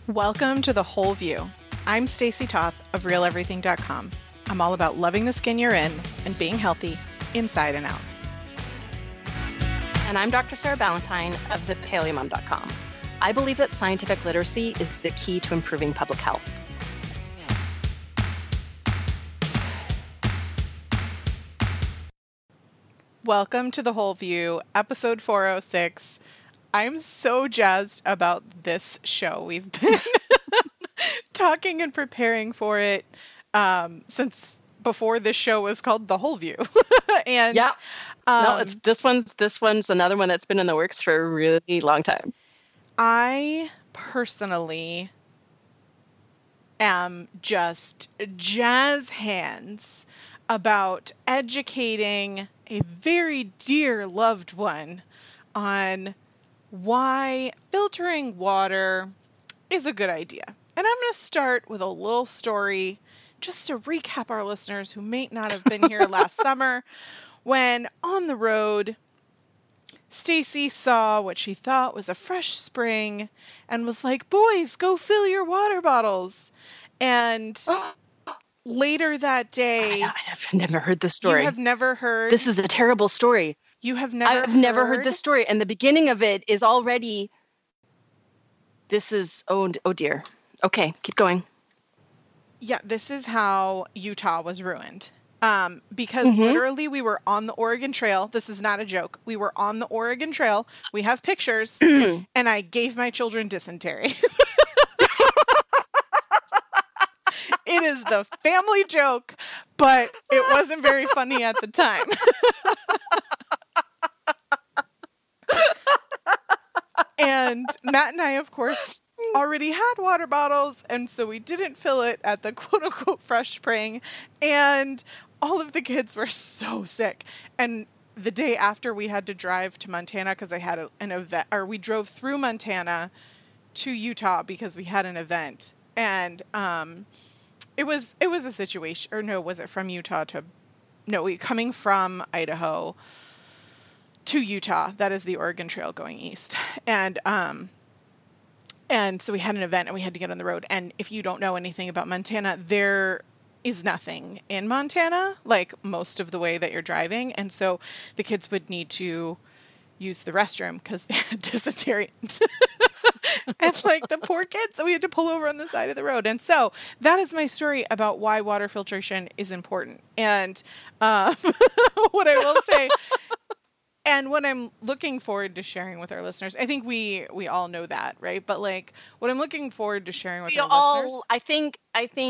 Welcome to The Whole View. I'm Stacy Toth of RealEverything.com. I'm all about loving the skin you're in and being healthy inside and out. And I'm Dr. Sarah Ballantyne of thepaleomom.com. I believe that scientific literacy is the key to improving public health. Welcome to The Whole View, episode 406. I'm so jazzed about this show. We've been talking and preparing for it since before this show was called The Whole View. And yeah, no, this one's another one that's been in the works for a really long time. I personally am just jazz hands about educating a very dear loved one on why filtering water is a good idea. And I'm going to start with a little story just to recap our listeners who may not have been here last summer when on the road, Stacy saw what she thought was a fresh spring and was like, boys, go fill your water bottles. And later that day... I've never heard this story. You have never heard... This is a terrible story. You have never I've never heard this story. And the beginning of it is already... This is... Oh dear. Okay, keep going. Yeah, this is how Utah was ruined. Because literally we were on the Oregon Trail. This is not a joke. We were on the Oregon Trail. We have pictures. And I gave my children dysentery. It is the family joke, but it wasn't very funny at the time. And Matt and I, of course, already had water bottles, and so we didn't fill it at the quote-unquote fresh spring, and all of the kids were so sick. And the day after, we had to drive to Montana because I had an event, or we drove through Montana to Utah because we had an event. And it was a situation, or no, was it from Utah to, no, coming from Idaho to Utah. That is the Oregon Trail going east. And so we had an event and we had to get on the road. And if you don't know anything about Montana, there is nothing in Montana, like most of the way that you're driving. And so the kids would need to use the restroom because they had dysentery. And like the poor kids, so we had to pull over on the side of the road. And so that is my story about why water filtration is important. And what I will say... And what I'm looking forward to sharing with our listeners, I think we all know that, right? But like what I'm looking forward to sharing with our listeners. I think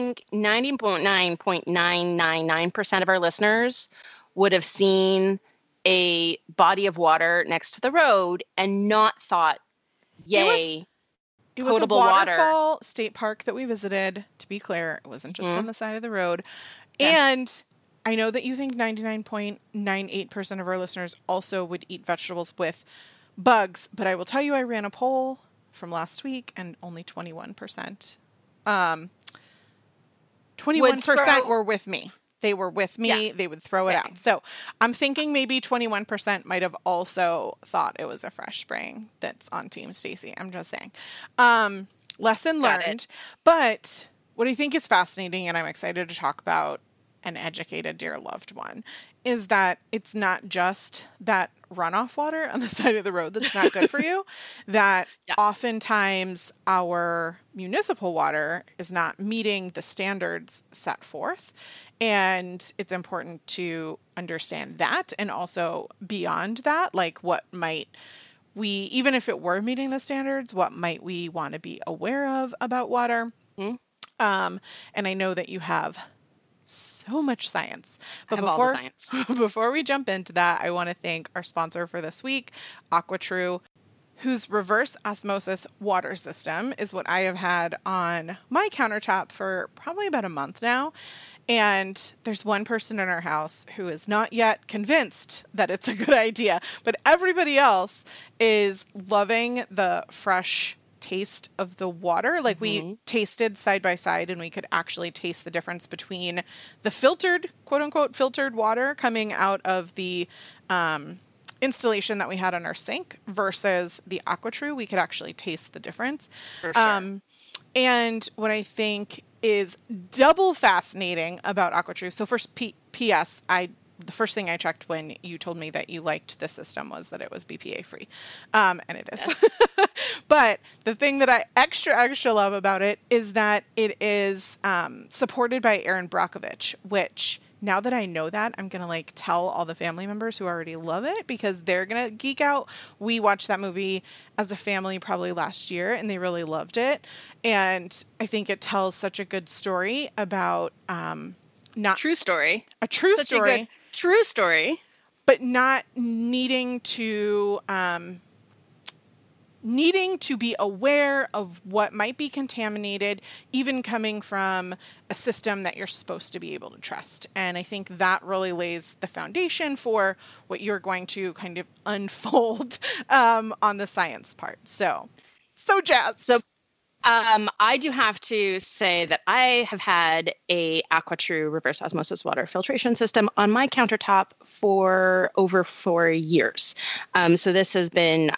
90.999% of our listeners would have seen a body of water next to the road and not thought, yay, it was potable a water. Waterfall State Park that we visited, to be clear. It wasn't just on the side of the road. Yeah. And I know that you think 99.98% of our listeners also would eat vegetables with bugs, but I will tell you I ran a poll from last week and only 21%. 21% were with me. They were with me. Yeah. They would throw it out. So I'm thinking maybe 21% might have also thought it was a fresh spring that's on Team Stacy. I'm just saying. Lesson learned. But what I think is fascinating and I'm excited to talk about and educate a dear loved one is that it's not just that runoff water on the side of the road that's not good for you, that oftentimes our municipal water is not meeting the standards set forth. And it's important to understand that. And also beyond that, like what might we, even if it were meeting the standards, what might we want to be aware of about water? And I know that you have so much science. But all the science. Before we jump into that, I want to thank our sponsor for this week, AquaTrue, whose reverse osmosis water system is what I have had on my countertop for probably about a month now. And there's one person in our house who is not yet convinced that it's a good idea, but everybody else is loving the fresh taste of the water. Like we tasted side by side and we could actually taste the difference between the filtered, quote unquote, filtered water coming out of the installation that we had on our sink versus the AquaTrue. We could actually taste the difference. For sure. And what I think is double fascinating about AquaTrue. So first, P.S. The first thing I checked when you told me that you liked the system was that it was BPA free. And it is. Yes. But the thing that I extra love about it is that it is supported by Erin Brockovich, which now that I know that, I'm going to like tell all the family members who already love it because they're going to geek out. We watched that movie as a family probably last year and they really loved it. And I think it tells such a good story about true story. A true such story. A good true story. But not needing to be aware of what might be contaminated, even coming from a system that you're supposed to be able to trust. And I think that really lays the foundation for what you're going to kind of unfold on the science part. So jazzed. So I do have to say that I have had a AquaTrue reverse osmosis water filtration system on my countertop for over 4 years. So this has been,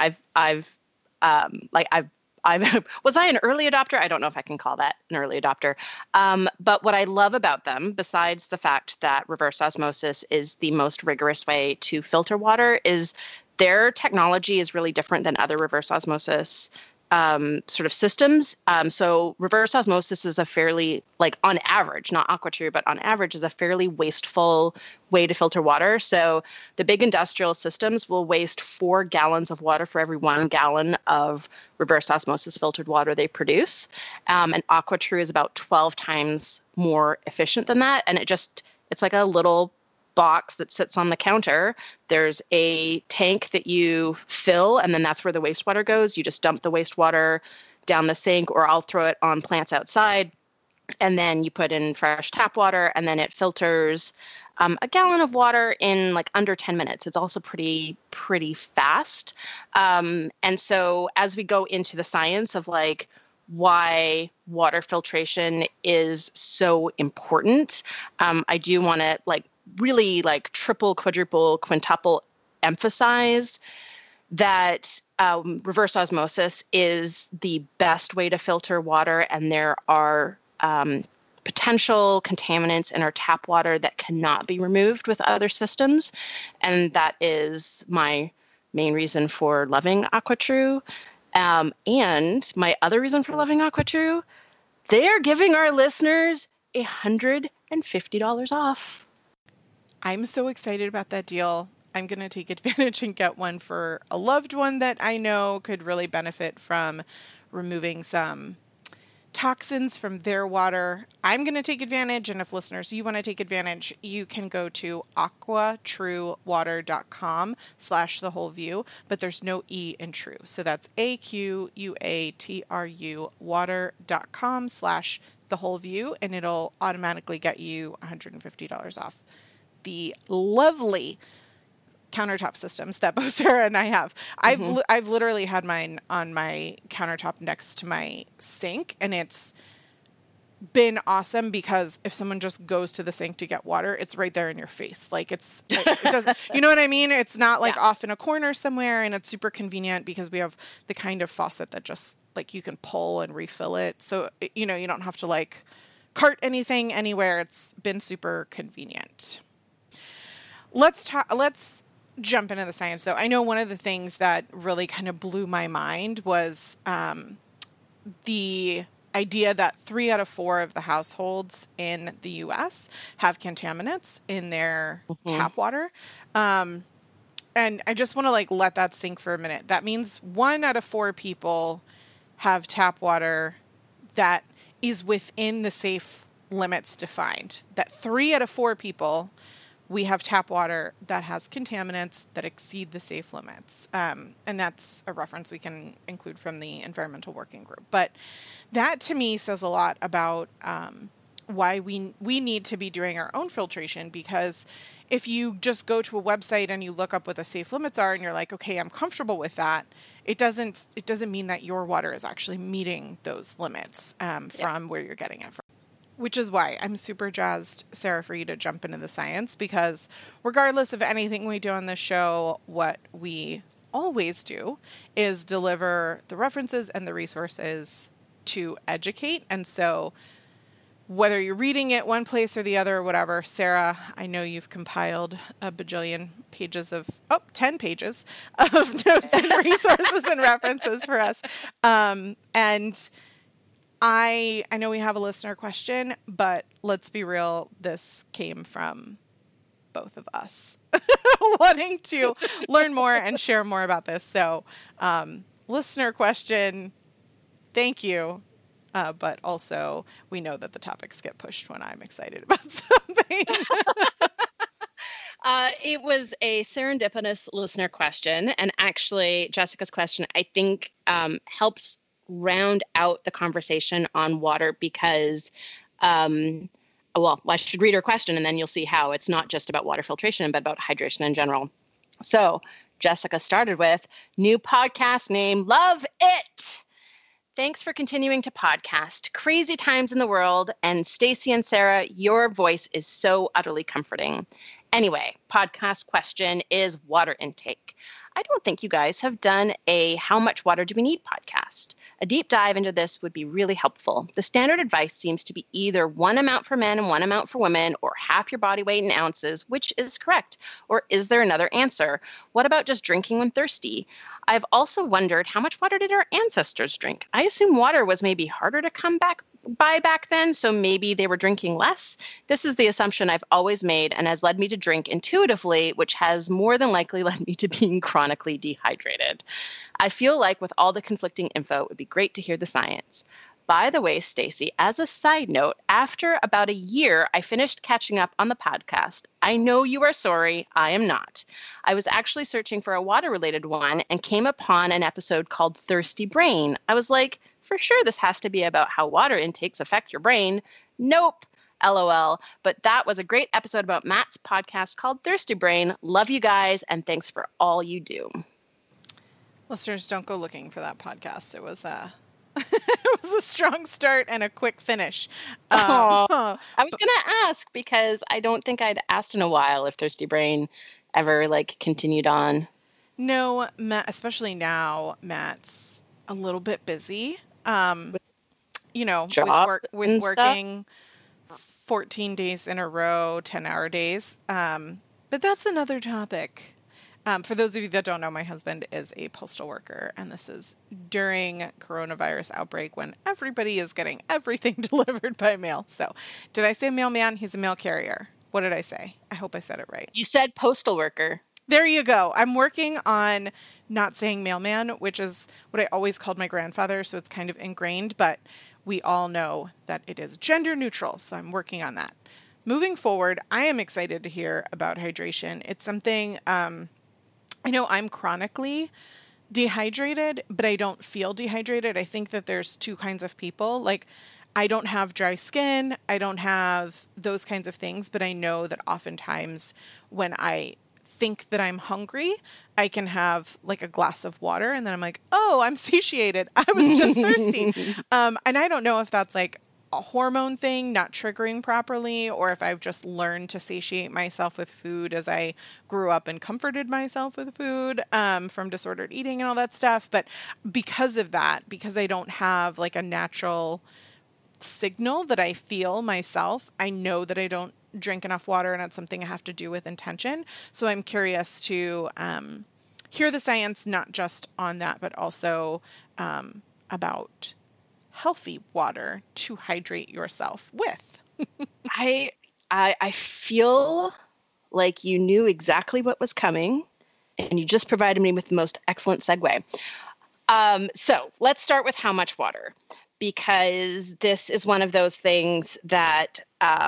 was I an early adopter? I don't know if I can call that an early adopter. But what I love about them, besides the fact that reverse osmosis is the most rigorous way to filter water, is their technology is really different than other reverse osmosis sort of systems. So reverse osmosis is a fairly, like on average, not AquaTrue, but on average is a fairly wasteful way to filter water. So the big industrial systems will waste 4 gallons of water for every 1 gallon of reverse osmosis filtered water they produce. And AquaTrue is about 12 times more efficient than that. And it's like a little box that sits on the counter. There's a tank that you fill, and then that's where the wastewater goes. You just dump the wastewater down the sink, or I'll throw it on plants outside. And then you put in fresh tap water, and then it filters a gallon of water in like under 10 minutes. It's also pretty fast. And so as we go into the science of like why water filtration is so important, I do want to really triple, quadruple, quintuple emphasize that reverse osmosis is the best way to filter water, and there are potential contaminants in our tap water that cannot be removed with other systems. And that is my main reason for loving AquaTrue. And my other reason for loving AquaTrue, they are giving our listeners $150 off. I'm so excited about that deal. I'm going to take advantage and get one for a loved one that I know could really benefit from removing some toxins from their water. I'm going to take advantage, and if listeners, you want to take advantage, you can go to aquatruewater.com/thewholeview, but there's no E in true. So that's AQUATRU water.com/thewholeview, and it'll automatically get you $150 off the lovely countertop systems that both Sarah and I have. I've literally had mine on my countertop next to my sink, and it's been awesome because if someone just goes to the sink to get water, it's right there in your face. Like it doesn't, you know what I mean? It's not like off in a corner somewhere, and it's super convenient because we have the kind of faucet that just like you can pull and refill it. So, you don't have to like cart anything anywhere. It's been super convenient. Let's jump into the science, though. I know one of the things that really kind of blew my mind was the idea that 3 out of 4 of the households in the U.S. have contaminants in their tap water. And I just want to let that sink for a minute. That means 1 out of 4 people have tap water that is within the safe limits defined. That 3 out of 4 people, we have tap water that has contaminants that exceed the safe limits. And that's a reference we can include from the Environmental Working Group. But that to me says a lot about why we need to be doing our own filtration, because if you just go to a website and you look up what the safe limits are and you're like, okay, I'm comfortable with that, it doesn't mean that your water is actually meeting those limits from where you're getting it from. Which is why I'm super jazzed, Sarah, for you to jump into the science, because regardless of anything we do on this show, what we always do is deliver the references and the resources to educate. And so whether you're reading it one place or the other or whatever, Sarah, I know you've compiled a bajillion pages 10 pages of notes and resources and references for us. And I know we have a listener question, but let's be real, this came from both of us wanting to learn more and share more about this. So, listener question, thank you. But also, we know that the topics get pushed when I'm excited about something. It was a serendipitous listener question. And actually, Jessica's question, I think, helps round out the conversation on water because, I should read her question and then you'll see how it's not just about water filtration, but about hydration in general. So Jessica started with, new podcast name, love it. Thanks for continuing to podcast. Crazy times in the world. And Stacy and Sarah, your voice is so utterly comforting. Anyway, podcast question is water intake. I don't think you guys have done a how much water do we need podcast. A deep dive into this would be really helpful. The standard advice seems to be either one amount for men and one amount for women, or half your body weight in ounces, which is correct. Or is there another answer? What about just drinking when thirsty? I've also wondered, how much water did our ancestors drink? I assume water was maybe harder to come by back then, so maybe they were drinking less. This is the assumption I've always made and has led me to drink intuitively, which has more than likely led me to being chronically dehydrated. I feel like with all the conflicting info, it would be great to hear the science. By the way, Stacy, as a side note, after about a year, I finished catching up on the podcast. I know you are sorry. I am not. I was actually searching for a water-related one and came upon an episode called Thirsty Brain. I was like, for sure this has to be about how water intakes affect your brain. Nope. LOL. But that was a great episode about Matt's podcast called Thirsty Brain. Love you guys, and thanks for all you do. Listeners, don't go looking for that podcast. It was it was a strong start and a quick finish. I was going to ask because I don't think I'd asked in a while if Thirsty Brain ever continued on. No, Matt, especially now, Matt's a little bit busy. With working 14 days in a row, 10-hour days. But that's another topic. For those of you that don't know, my husband is a postal worker, and this is during coronavirus outbreak when everybody is getting everything delivered by mail. So did I say mailman? He's a mail carrier. What did I say? I hope I said it right. You said postal worker. There you go. I'm working on not saying mailman, which is what I always called my grandfather, so it's kind of ingrained, but we all know that it is gender neutral, so I'm working on that. Moving forward, I am excited to hear about hydration. It's something... I know I'm chronically dehydrated, but I don't feel dehydrated. I think that there's two kinds of people. I don't have dry skin. I don't have those kinds of things, but I know that oftentimes when I think that I'm hungry, I can have a glass of water and then I'm like, oh, I'm satiated. I was just thirsty. And I don't know if that's a hormone thing, not triggering properly, or if I've just learned to satiate myself with food as I grew up and comforted myself with food from disordered eating and all that stuff. But because of that, because I don't have a natural signal that I feel myself, I know that I don't drink enough water, and it's something I have to do with intention. So I'm curious to hear the science, not just on that, but also about healthy water to hydrate yourself with. I feel like you knew exactly what was coming, and you just provided me with the most excellent segue. So let's start with how much water, because this is one of those things that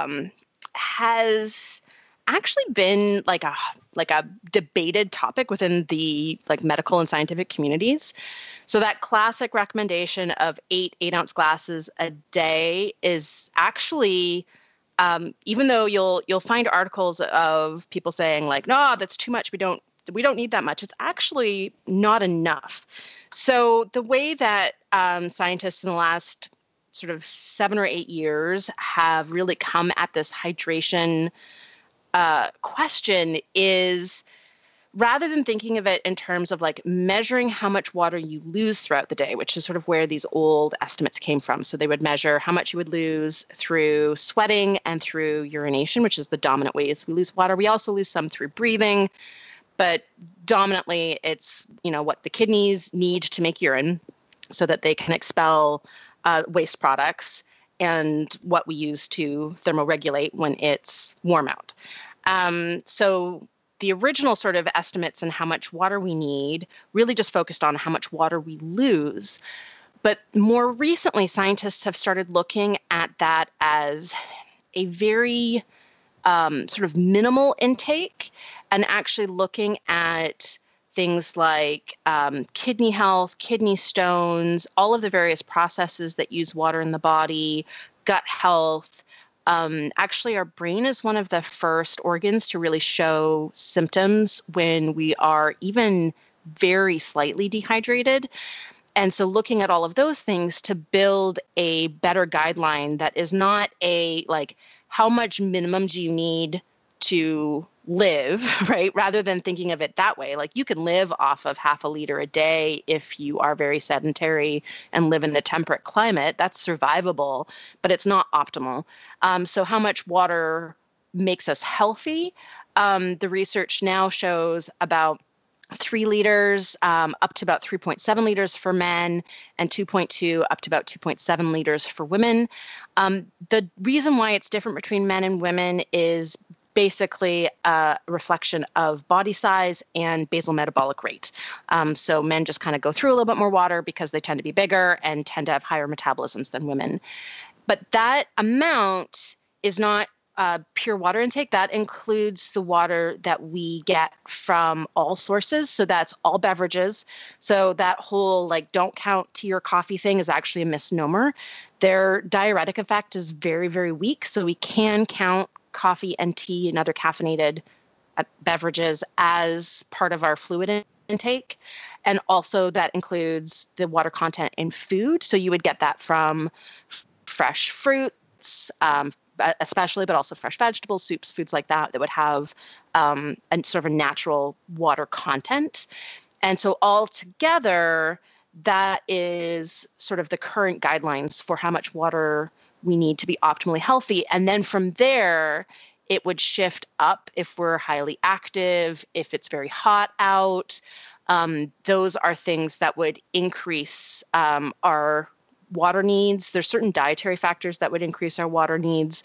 has actually been a debated topic within the medical and scientific communities. So that classic recommendation of 8-ounce glasses a day is actually, even though you'll find articles of people saying no, that's too much. We don't need that much. It's actually not enough. So the way that scientists in the last sort of 7 or 8 years have really come at this hydration question is rather than thinking of it in terms of like measuring how much water you lose throughout the day, which is sort of where these old estimates came from. So they would measure how much you would lose through sweating and through urination, which is the dominant ways we lose water. We also lose some through breathing, but dominantly it's, what the kidneys need to make urine so that they can expel waste products, and what we use to thermoregulate when it's warm out. So the original sort of estimates and how much water we need really just focused on how much water we lose. But more recently, scientists have started looking at that as a very sort of minimal intake, and actually looking at things like kidney health, kidney stones, all of the various processes that use water in the body, gut health. Actually, our brain is one of the first organs to really show symptoms when we are even very slightly dehydrated. And so looking at all of those things to build a better guideline that is not a like, how much minimum do you need to live, right? Rather than thinking of it that way, like you can live off of half a liter a day if you are very sedentary and live in a temperate climate. That's survivable, but it's not optimal. So how much water makes us healthy? The research now shows about 3 liters up to about 3.7 liters for men, and 2.2 up to about 2.7 liters for women. The reason why it's different between men and women is basically a reflection of body size and basal metabolic rate. So men just kind of go through a little bit more water because they tend to be bigger and tend to have higher metabolisms than women. But that amount is not pure water intake. That includes the water that we get from all sources. So that's all beverages. So that whole like don't count tea or coffee thing is actually a misnomer. Their diuretic effect is very, very weak. So we can count coffee and tea and other caffeinated beverages as part of our fluid intake. And also that includes the water content in food. So you would get that from fresh fruits, especially, but also fresh vegetables, soups, foods like that would have a sort of a natural water content. And so altogether, that is sort of the current guidelines for how much water we need to be optimally healthy. And then from there, it would shift up if we're highly active, if it's very hot out. Those are things that would increase our water needs. There's certain dietary factors that would increase our water needs.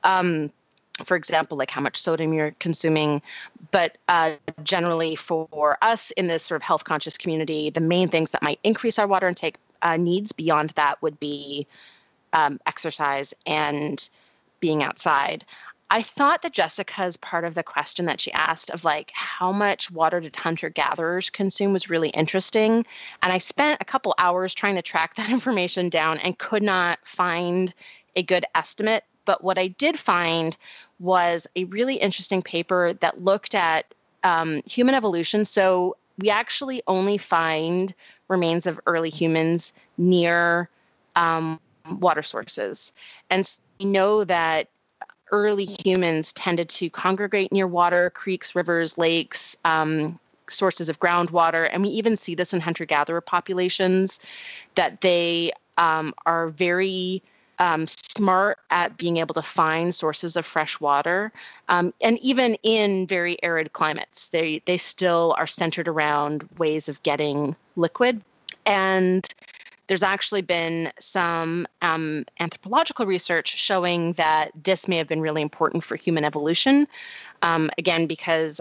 For example, like how much sodium you're consuming. But generally for us in this sort of health conscious community, the main things that might increase our water intake needs beyond that would be exercise and being outside. I thought that Jessica's part of the question that she asked of like how much water did hunter-gatherers consume was really interesting. And I spent a couple hours trying to track that information down and could not find a good estimate. But what I did find was a really interesting paper that looked at human evolution. So we actually only find remains of early humans near water sources. And so we know that early humans tended to congregate near water, creeks, rivers, lakes, sources of groundwater. And we even see this in hunter-gatherer populations, that they are very smart at being able to find sources of fresh water. And even in very arid climates, they still are centered around ways of getting liquid. And there's actually been some anthropological research showing that this may have been really important for human evolution. Again, because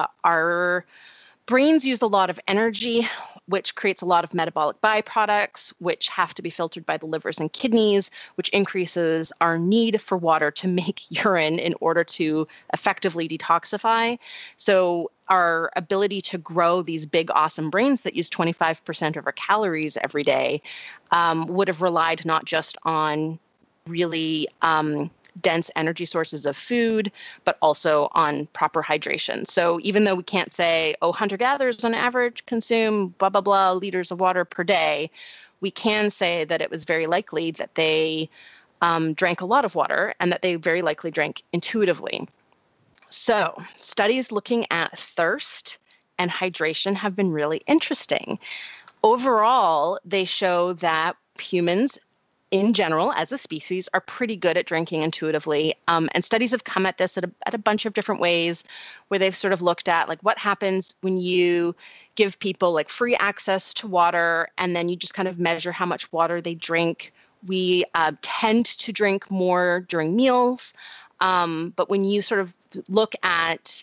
our brains use a lot of energy, which creates a lot of metabolic byproducts, which have to be filtered by the livers and kidneys, which increases our need for water to make urine in order to effectively detoxify. So our ability to grow these big, awesome brains that use 25% of our calories every day would have relied not just on really dense energy sources of food, but also on proper hydration. So even though we can't say, oh, hunter-gatherers on average consume blah, blah, blah liters of water per day, we can say that it was very likely that they drank a lot of water and that they very likely drank intuitively. So studies looking at thirst and hydration have been really interesting. Overall, they show that humans in general, as a species, are pretty good at drinking intuitively. And studies have come at this at a bunch of different ways, where they've sort of looked at like what happens when you give people like free access to water, and then you just kind of measure how much water they drink. We tend to drink more during meals, but when you sort of look at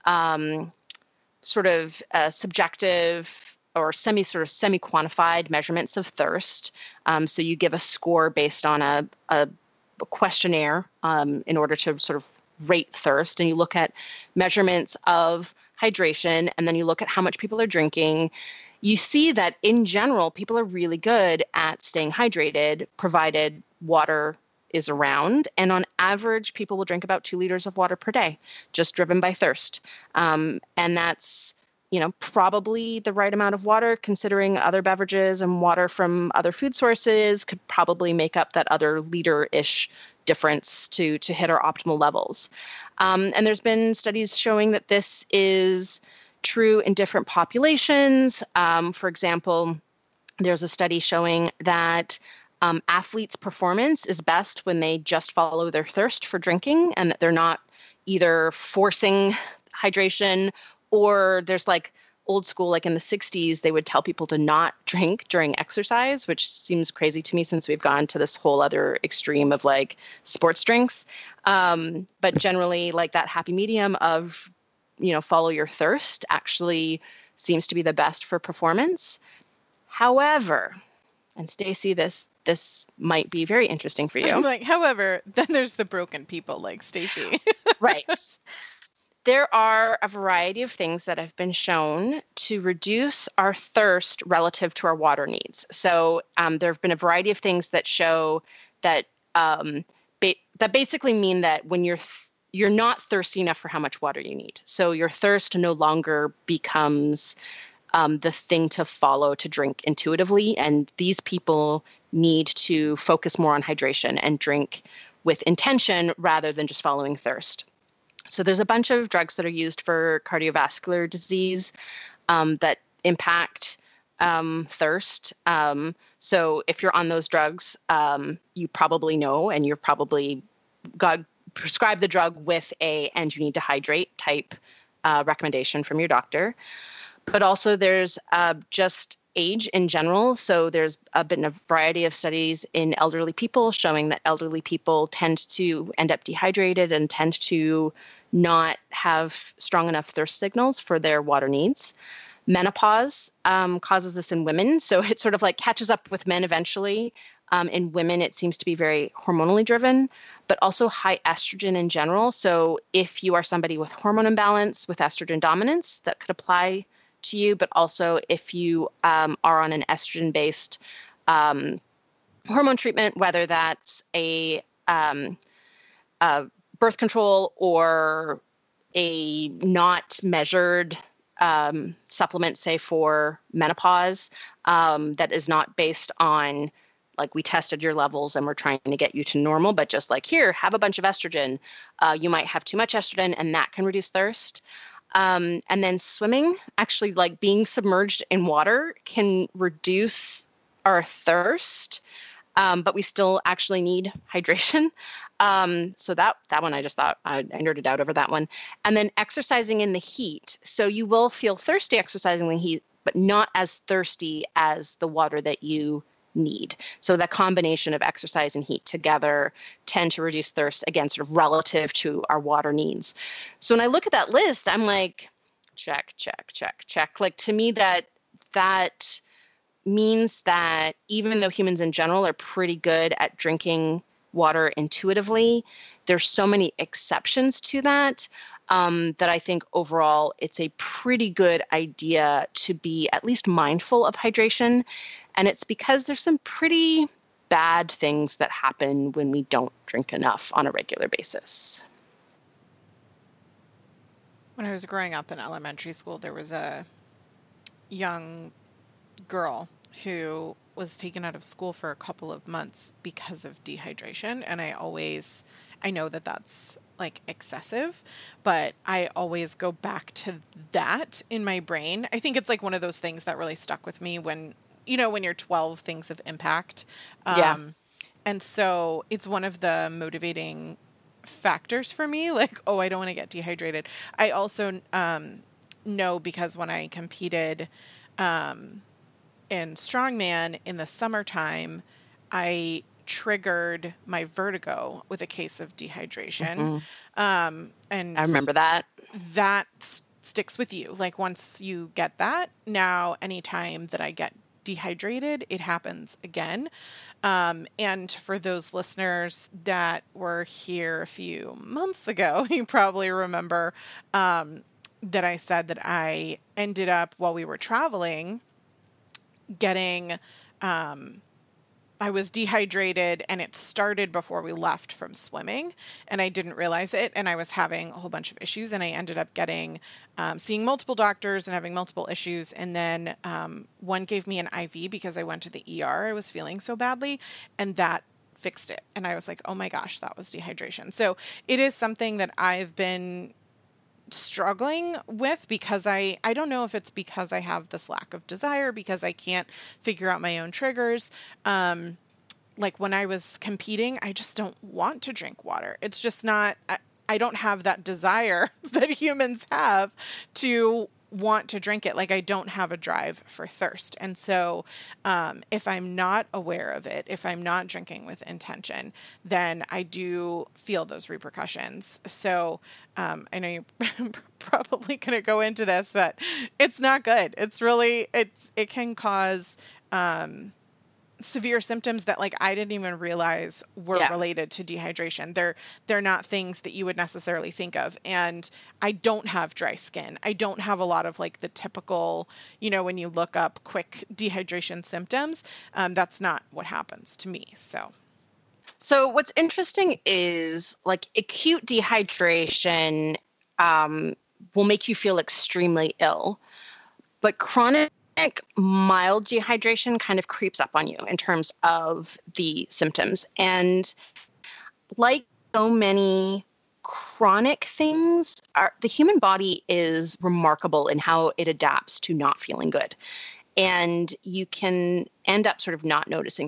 subjective or semi-quantified measurements of thirst. So you give a score based on a questionnaire in order to sort of rate thirst. And you look at measurements of hydration, and then you look at how much people are drinking. You see that in general, people are really good at staying hydrated, provided water is around. And on average, people will drink about 2 liters of water per day, just driven by thirst. And that's probably the right amount of water, considering other beverages and water from other food sources could probably make up that other liter-ish difference to hit our optimal levels. And there's been studies showing that this is true in different populations. For example, there's a study showing that athletes' performance is best when they just follow their thirst for drinking, and that they're not either forcing hydration, or there's like old school, like in the 60s, they would tell people to not drink during exercise, which seems crazy to me since we've gone to this whole other extreme of like sports drinks. But generally, like that happy medium of, follow your thirst actually seems to be the best for performance. However, and Stacey, this might be very interesting for you. However, then there's the broken people like Stacey. Right. There are a variety of things that have been shown to reduce our thirst relative to our water needs. So there have been a variety of things that show that that basically mean that when you're not thirsty enough for how much water you need. So your thirst no longer becomes the thing to follow to drink intuitively. And these people need to focus more on hydration and drink with intention rather than just following thirst. So there's a bunch of drugs that are used for cardiovascular disease that impact thirst. So if you're on those drugs, you probably know, and you've probably got prescribed the drug with and you need to hydrate type recommendation from your doctor. But also there's just age in general. So there's been a variety of studies in elderly people showing that elderly people tend to end up dehydrated and tend to not have strong enough thirst signals for their water needs. Menopause causes this in women. So it sort of like catches up with men eventually. In women, it seems to be very hormonally driven, but also high estrogen in general. So if you are somebody with hormone imbalance, with estrogen dominance, that could apply to you, but also if you are on an estrogen-based hormone treatment, whether that's a birth control or a not measured supplement, say for menopause, that is not based on like we tested your levels and we're trying to get you to normal, but just like here, have a bunch of estrogen. You might have too much estrogen and that can reduce thirst. And then swimming, actually like being submerged in water can reduce our thirst, but we still actually need hydration. So that one, I just thought I nerded out over that one. And then exercising in the heat. So you will feel thirsty exercising in the heat, but not as thirsty as the water that you need. So that combination of exercise and heat together tend to reduce thirst, again, sort of relative to our water needs. So when I look at that list, I'm like, check, check, check, check. Like to me, that means that even though humans in general are pretty good at drinking water intuitively, there's so many exceptions to that, that I think overall it's a pretty good idea to be at least mindful of hydration. And it's because there's some pretty bad things that happen when we don't drink enough on a regular basis. When I was growing up in elementary school, there was a young girl who was taken out of school for a couple of months because of dehydration. And I know that that's like excessive, but I always go back to that in my brain. I think it's like one of those things that really stuck with me when, when you're 12, things of impact. Yeah. And so it's one of the motivating factors for me. Like, oh, I don't want to get dehydrated. I also know because when I competed in strongman in the summertime, I triggered my vertigo with a case of dehydration. And I remember that. That sticks with you. Like once you get that, now anytime that I get dehydrated, it happens again. And for those listeners that were here a few months ago, you probably remember that I said that I ended up, while we were traveling, getting, I was dehydrated, and it started before we left from swimming, and I didn't realize it, and I was having a whole bunch of issues, and I ended up getting, seeing multiple doctors and having multiple issues, and then one gave me an IV because I went to the ER. I was feeling so badly, and that fixed it, and I was like, oh my gosh, that was dehydration. So it is something that I've been struggling with because I don't know if it's because I have this lack of desire, because I can't figure out my own triggers. Like when I was competing, I just don't want to drink water. It's just not, I don't have that desire that humans have to want to drink it. Like I don't have a drive for thirst. And so if I'm not aware of it, if I'm not drinking with intention, then I do feel those repercussions. So I know you're probably going to go into this, but it's not good. It's really, it can cause severe symptoms that like I didn't even realize were related to dehydration. They're not things that you would necessarily think of. And I don't have dry skin. I don't have a lot of like the typical, when you look up quick dehydration symptoms, that's not what happens to me. So what's interesting is like acute dehydration will make you feel extremely ill, but chronic mild dehydration kind of creeps up on you in terms of the symptoms. And like so many chronic things, the human body is remarkable in how it adapts to not feeling good. And you can end up sort of not noticing.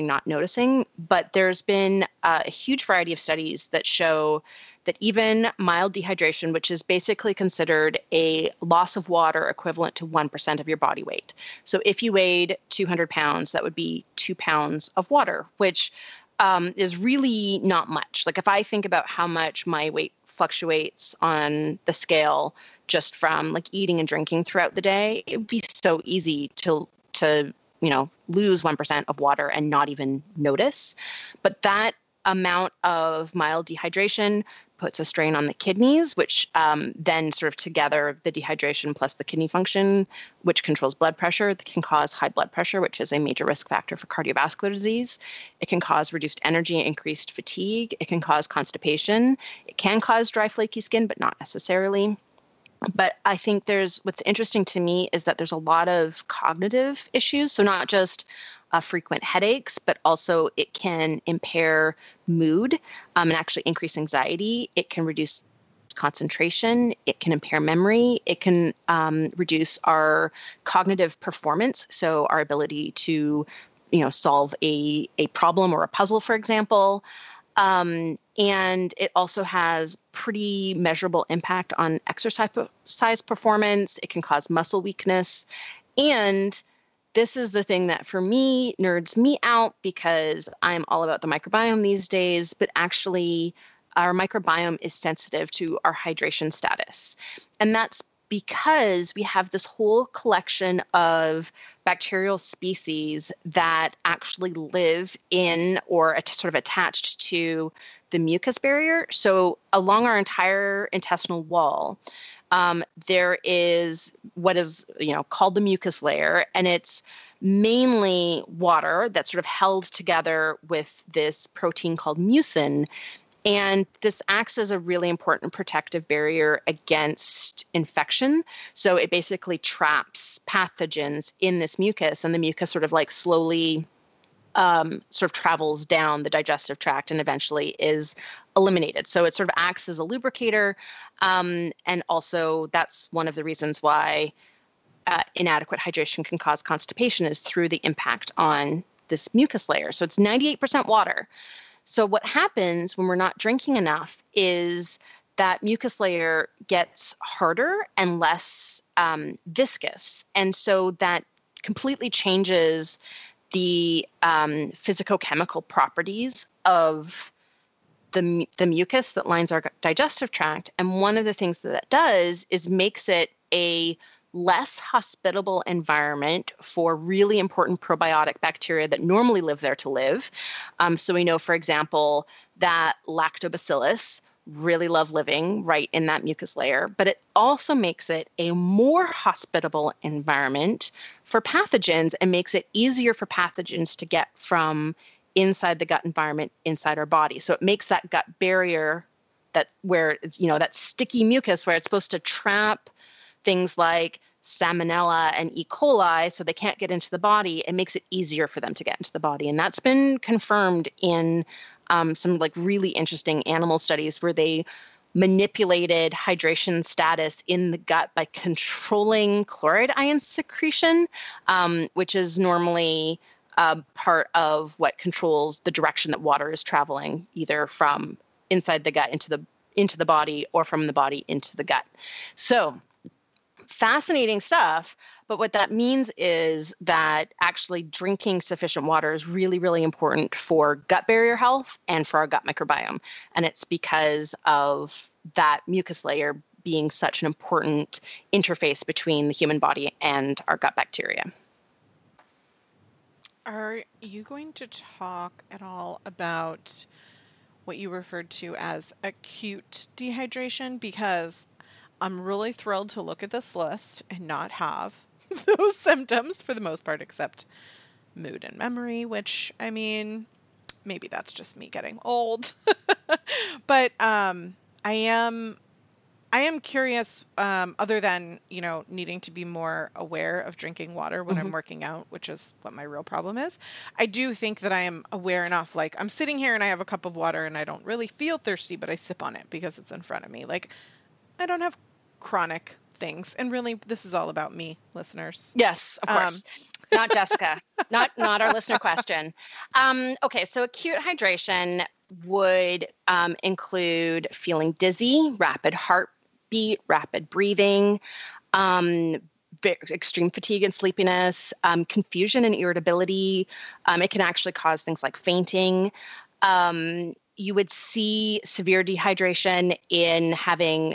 But there's been a huge variety of studies that show that even mild dehydration, which is basically considered a loss of water equivalent to 1% of your body weight. So if you weighed 200 pounds, that would be 2 pounds of water, which is really not much. Like if I think about how much my weight fluctuates on the scale just from like eating and drinking throughout the day, it would be so easy to lose 1% of water and not even notice. But that amount of mild dehydration puts a strain on the kidneys, which then sort of together, the dehydration plus the kidney function, which controls blood pressure, can cause high blood pressure, which is a major risk factor for cardiovascular disease. It can cause reduced energy and increased fatigue. It can cause constipation. It can cause dry, flaky skin, but not necessarily. But I think what's interesting to me is that there's a lot of cognitive issues. So not just frequent headaches, but also it can impair mood and actually increase anxiety. It can reduce concentration. It can impair memory. It can reduce our cognitive performance. So our ability to, solve a problem or a puzzle, for example. And it also has pretty measurable impact on exercise performance. It can cause muscle weakness. And this is the thing that for me nerds me out because I'm all about the microbiome these days, but actually our microbiome is sensitive to our hydration status. And that's because we have this whole collection of bacterial species that actually live in or sort of attached to the mucus barrier. So along our entire intestinal wall, there is what is, called the mucus layer, and it's mainly water that's sort of held together with this protein called mucin. And this acts as a really important protective barrier against infection. So it basically traps pathogens in this mucus, and the mucus sort of like slowly sort of travels down the digestive tract and eventually is eliminated. So it sort of acts as a lubricator. And also that's one of the reasons why inadequate hydration can cause constipation is through the impact on this mucus layer. So it's 98% water. So what happens when we're not drinking enough is that mucus layer gets harder and less viscous. And so that completely changes the physicochemical properties of the mucus that lines our digestive tract. And one of the things that does is makes it a less hospitable environment for really important probiotic bacteria that normally live there to live. So we know, for example, that lactobacillus really love living right in that mucus layer, but it also makes it a more hospitable environment for pathogens and makes it easier for pathogens to get from inside the gut environment inside our body. So it makes that gut barrier where it's, that sticky mucus where it's supposed to trap things like Salmonella and E. coli so they can't get into the body. It makes it easier for them to get into the body. And that's been confirmed in some like really interesting animal studies where they manipulated hydration status in the gut by controlling chloride ion secretion, which is normally part of what controls the direction that water is traveling, either from inside the gut into the body or from the body into the gut. So fascinating stuff. But what that means is that actually drinking sufficient water is really, really important for gut barrier health and for our gut microbiome. And it's because of that mucus layer being such an important interface between the human body and our gut bacteria. Are you going to talk at all about what you referred to as acute dehydration? Because I'm really thrilled to look at this list and not have those symptoms for the most part, except mood and memory, which, I mean, maybe that's just me getting old. But I am curious, other than, needing to be more aware of drinking water when I'm working out, which is what my real problem is. I do think that I am aware enough, like I'm sitting here and I have a cup of water and I don't really feel thirsty, but I sip on it because it's in front of me. Like, I don't have chronic things. And really, this is all about me, listeners. Yes, of course. Not Jessica. Not our listener question. Okay, so acute hydration would include feeling dizzy, rapid heartbeat, rapid breathing, extreme fatigue and sleepiness, confusion and irritability. It can actually cause things like fainting. You would see severe dehydration in having,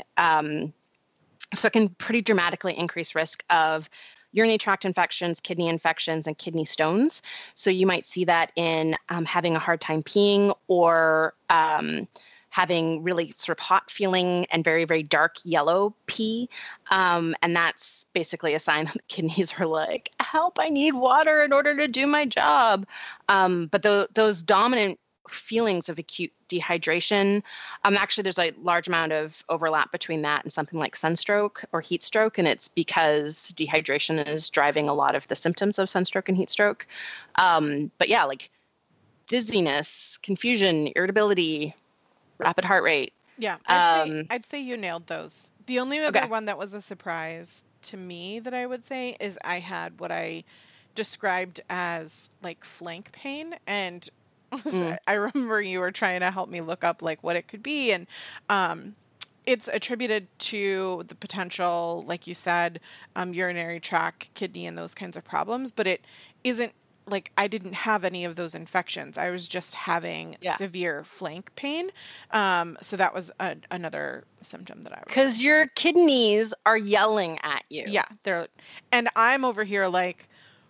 so it can pretty dramatically increase risk of urinary tract infections, kidney infections, and kidney stones. So you might see that in having a hard time peeing or having really sort of hot feeling and very, very dark yellow pee. And that's basically a sign that the kidneys are like, help, I need water in order to do my job. But those dominant feelings of acute dehydration, actually there's a large amount of overlap between that and something like sunstroke or heat stroke, and it's because dehydration is driving a lot of the symptoms of sunstroke and heat stroke. But yeah, like dizziness, confusion, irritability, rapid heart rate. Yeah, I'd say you nailed those. The only other one that was a surprise to me that I would say is I had what I described as like flank pain, and I remember you were trying to help me look up like what it could be. And it's attributed to the potential, like you said, urinary tract, kidney, and those kinds of problems. But it isn't like I didn't have any of those infections. I was just having severe flank pain. So that was another symptom that I was. Because your kidneys are yelling at you. Yeah. And I'm over here like,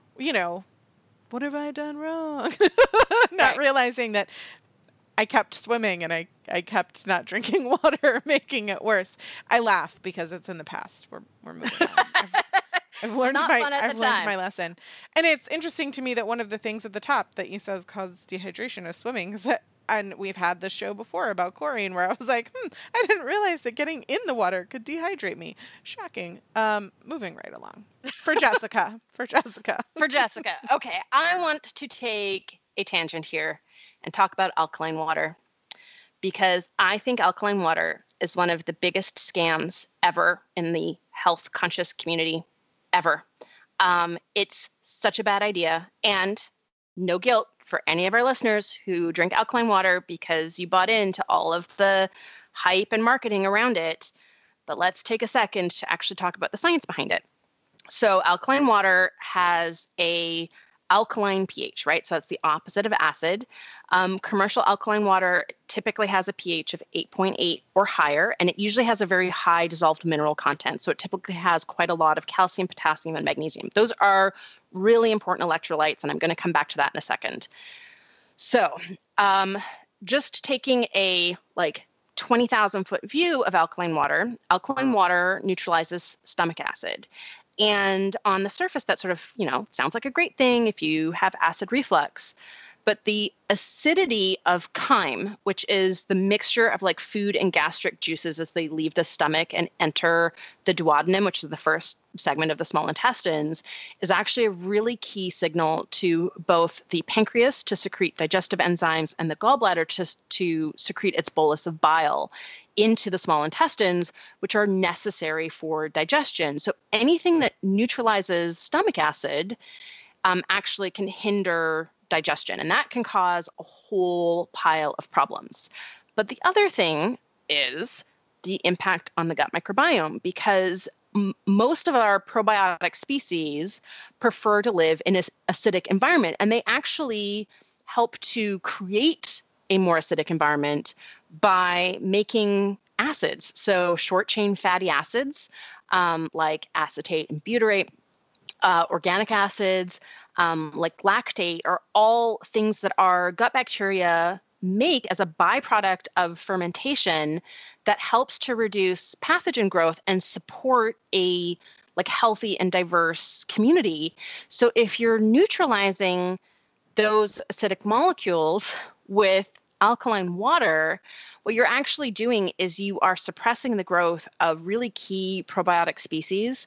what have I done wrong? Not realizing that I kept swimming and I kept not drinking water, making it worse. I laugh because it's in the past. We're moving on. I've learned my lesson. And it's interesting to me that one of the things at the top that you says causes dehydration is swimming. And we've had this show before about chlorine where I was like, I didn't realize that getting in the water could dehydrate me. Shocking. Moving right along. For Jessica. Okay. I want to take a tangent here and talk about alkaline water, because I think alkaline water is one of the biggest scams ever in the health conscious community, ever. It's such a bad idea, and no guilt for any of our listeners who drink alkaline water because you bought into all of the hype and marketing around it. But let's take a second to actually talk about the science behind it. So alkaline water has a alkaline pH, right? So it's the opposite of acid. Commercial alkaline water typically has a pH of 8.8 or higher, and it usually has a very high dissolved mineral content. So it typically has quite a lot of calcium, potassium, and magnesium. Those are really important electrolytes, and I'm going to come back to that in a second. So just taking a 20,000 foot view of alkaline water neutralizes stomach acid. And on the surface, that sort of, sounds like a great thing if you have acid reflux. But the acidity of chyme, which is the mixture of food and gastric juices as they leave the stomach and enter the duodenum, which is the first segment of the small intestines, is actually a really key signal to both the pancreas to secrete digestive enzymes and the gallbladder to secrete its bolus of bile into the small intestines, which are necessary for digestion. So anything that neutralizes stomach acid actually can hinder digestion, and that can cause a whole pile of problems. But the other thing is the impact on the gut microbiome, because most of our probiotic species prefer to live in an acidic environment, and they actually help to create a more acidic environment by making acids. So short-chain fatty acids like acetate and butyrate, organic acids, like lactate, are all things that our gut bacteria make as a byproduct of fermentation that helps to reduce pathogen growth and support a healthy and diverse community. So if you're neutralizing those acidic molecules with alkaline water, what you're actually doing is you are suppressing the growth of really key probiotic species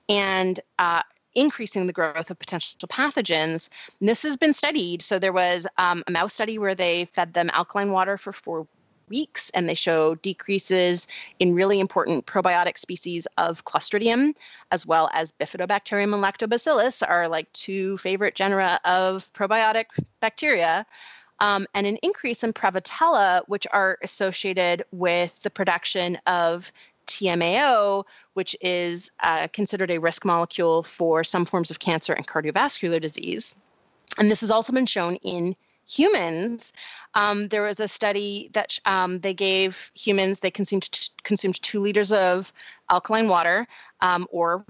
and increasing the growth of potential pathogens. And this has been studied. So there was a mouse study where they fed them alkaline water for 4 weeks, and they showed decreases in really important probiotic species of Clostridium, as well as Bifidobacterium and Lactobacillus, are 2 favorite genera of probiotic bacteria, and an increase in Prevotella, which are associated with the production of TMAO, which is considered a risk molecule for some forms of cancer and cardiovascular disease. And this has also been shown in humans. There was a study that they gave humans, they consumed 2 liters of alkaline water or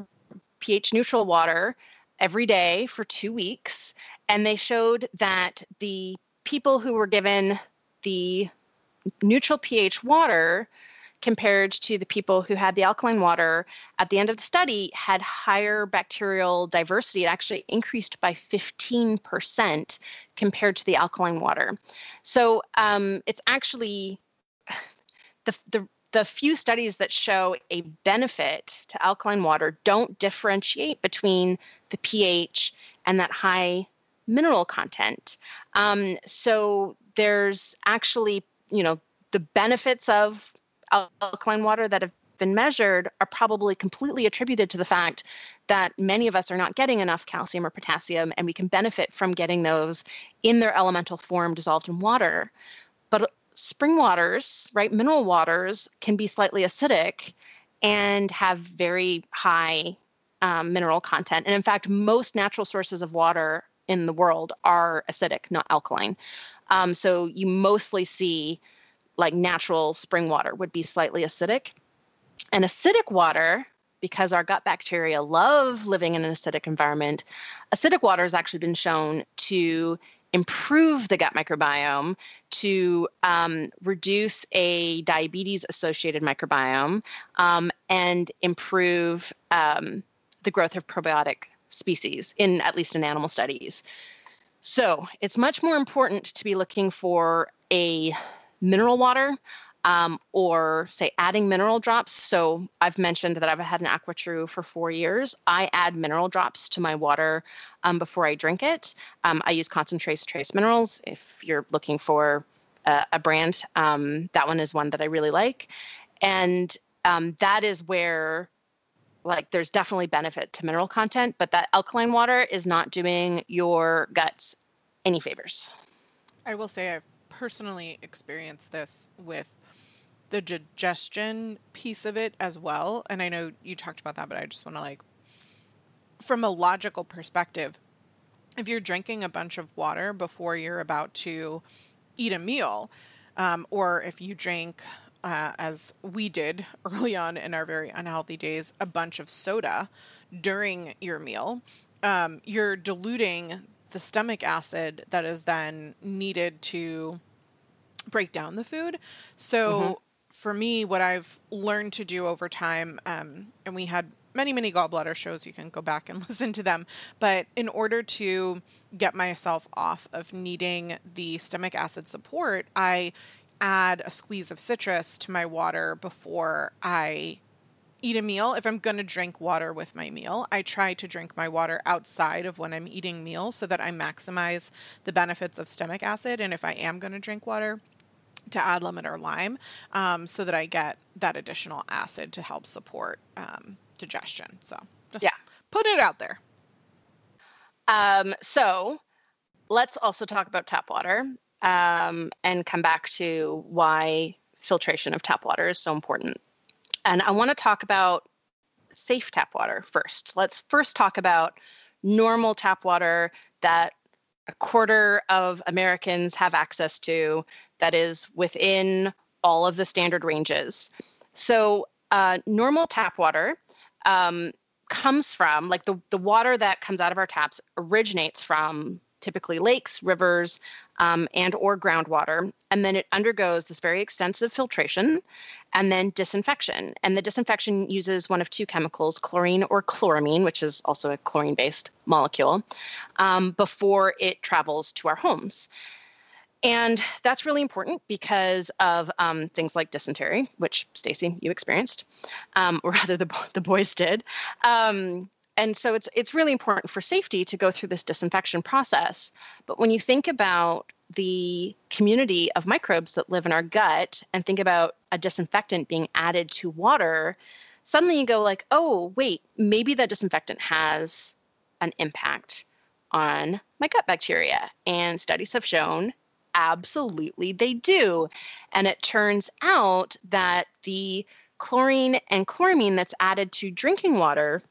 pH neutral water every day for 2 weeks. And they showed that the people who were given the neutral pH water compared to the people who had the alkaline water at the end of the study had higher bacterial diversity. It actually increased by 15% compared to the alkaline water. So it's actually the few studies that show a benefit to alkaline water don't differentiate between the pH and that high mineral content. So there's actually, the benefits of alkaline water that have been measured are probably completely attributed to the fact that many of us are not getting enough calcium or potassium, and we can benefit from getting those in their elemental form dissolved in water. But spring waters, right, mineral waters, can be slightly acidic and have very high mineral content. And in fact, most natural sources of water in the world are acidic, not alkaline. So you mostly see natural spring water would be slightly acidic. And acidic water, because our gut bacteria love living in an acidic environment, acidic water has actually been shown to improve the gut microbiome, to reduce a diabetes-associated microbiome, and improve the growth of probiotic species, at least in animal studies. So it's much more important to be looking for a mineral water or say adding mineral drops. So I've mentioned that I've had an AquaTrue for 4 years. I add mineral drops to my water before I drink it. I use Concentrates Trace Minerals. If you're looking for a brand, that one is one that I really like. And that is where, like, there's definitely benefit to mineral content, but that alkaline water is not doing your guts any favors. I will say I've personally experienced this with the digestion piece of it as well. And I know you talked about that, but I just want to, like, from a logical perspective, if you're drinking a bunch of water before you're about to eat a meal, or if you drink, as we did early on in our very unhealthy days, a bunch of soda during your meal, you're diluting the stomach acid that is then needed to break down the food. So for me, what I've learned to do over time, and we had many gallbladder shows, you can go back and listen to them, but in order to get myself off of needing the stomach acid support, I add a squeeze of citrus to my water before I eat a meal. If I'm going to drink water with my meal, I try to drink my water outside of when I'm eating meals so that I maximize the benefits of stomach acid. And if I am going to drink water, to add lemon or lime, so that I get that additional acid to help support digestion. So just put it out there. So let's also talk about tap water, and come back to why filtration of tap water is so important. And I want to talk about safe tap water first. Let's first talk about normal tap water that a quarter of Americans have access to, that is within all of the standard ranges. So normal tap water comes from, like, the water that comes out of our taps originates from typically lakes, rivers, and or groundwater. And then it undergoes this very extensive filtration and then disinfection. And the disinfection uses one of two chemicals, chlorine or chloramine, which is also a chlorine-based molecule, before it travels to our homes. And that's really important because of things like dysentery, which, Stacey, you experienced, or rather the boys did. And so it's really important for safety to go through this disinfection process. But when you think about the community of microbes that live in our gut and think about a disinfectant being added to water, suddenly you go like, oh, wait, maybe that disinfectant has an impact on my gut bacteria. And studies have shown absolutely they do. And it turns out that the chlorine and chloramine that's added to drinking water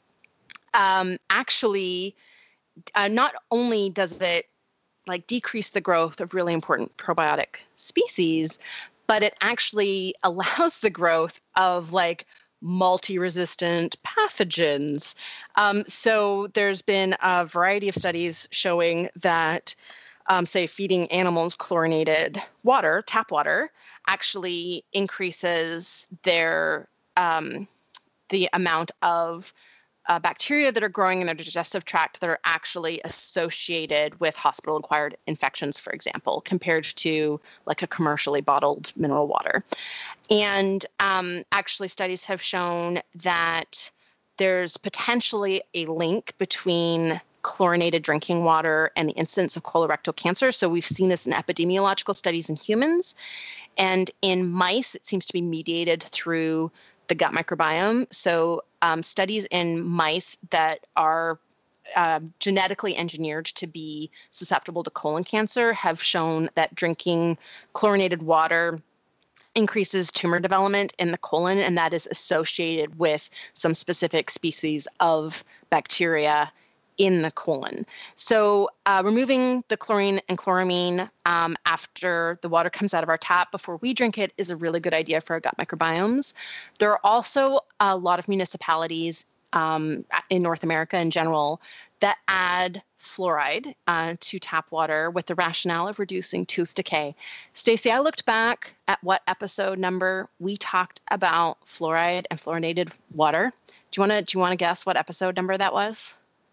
actually, not only does it like decrease the growth of really important probiotic species, but it actually allows the growth of like multi-resistant pathogens. So there's been a variety of studies showing that, say, feeding animals chlorinated water, tap water, actually increases their the amount of bacteria that are growing in their digestive tract that are actually associated with hospital-acquired infections, for example, compared to like a commercially bottled mineral water. And actually, studies have shown that there's potentially a link between chlorinated drinking water and the incidence of colorectal cancer. So we've seen this in epidemiological studies in humans. And in mice, it seems to be mediated through the gut microbiome. So studies in mice that are genetically engineered to be susceptible to colon cancer have shown that drinking chlorinated water increases tumor development in the colon, and that is associated with some specific species of bacteria in the colon. So removing the chlorine and chloramine after the water comes out of our tap before we drink it is a really good idea for our gut microbiomes. There are also a lot of municipalities in North America in general that add fluoride to tap water with the rationale of reducing tooth decay. Stacey, I looked back at what episode number we talked about fluoride and fluorinated water. Do you want to guess what episode number that was?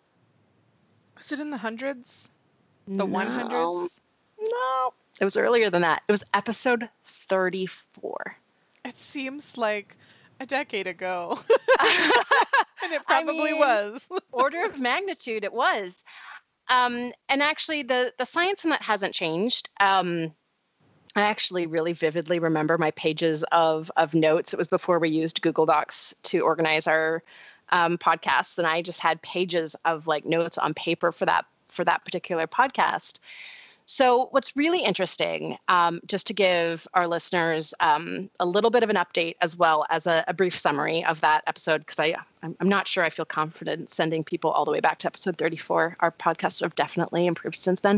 Was it in the hundreds? The 100s? No, it was earlier than that. It was episode 34. It seems like a decade ago. And it probably was. Order of magnitude, it was. And actually, the science in that hasn't changed. I actually really vividly remember my pages of notes. It was before we used Google Docs to organize our podcasts, and I just had pages of like notes on paper for that particular podcast. So what's really interesting, just to give our listeners a little bit of an update as well as a brief summary of that episode, because I'm not sure I feel confident sending people all the way back to episode 34. Our podcasts have definitely improved since then.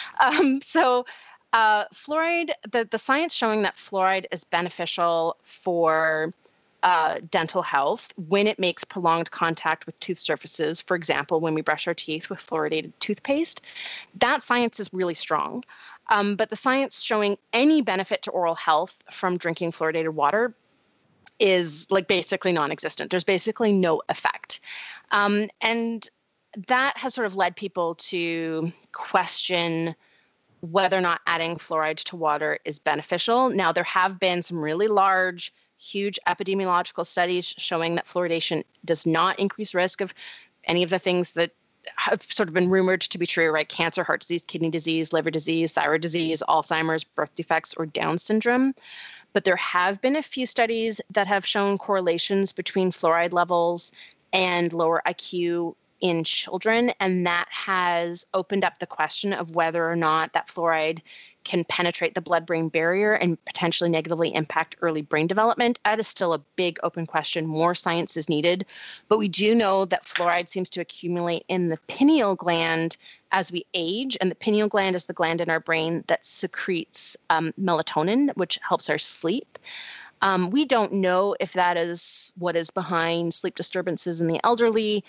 Fluoride, the science showing that fluoride is beneficial for dental health when it makes prolonged contact with tooth surfaces, for example, when we brush our teeth with fluoridated toothpaste, that science is really strong. But the science showing any benefit to oral health from drinking fluoridated water is like basically non-existent. There's basically no effect. And that has sort of led people to question whether or not adding fluoride to water is beneficial. Now, there have been some really large, huge epidemiological studies showing that fluoridation does not increase risk of any of the things that have sort of been rumored to be true, right? Cancer, heart disease, kidney disease, liver disease, thyroid disease, Alzheimer's, birth defects, or Down syndrome. But there have been a few studies that have shown correlations between fluoride levels and lower IQ in children, and that has opened up the question of whether or not that fluoride can penetrate the blood-brain barrier and potentially negatively impact early brain development. That is still a big open question. More science is needed, but we do know that fluoride seems to accumulate in the pineal gland as we age, and the pineal gland is the gland in our brain that secretes melatonin, which helps our sleep. We don't know if that is what is behind sleep disturbances in the elderly,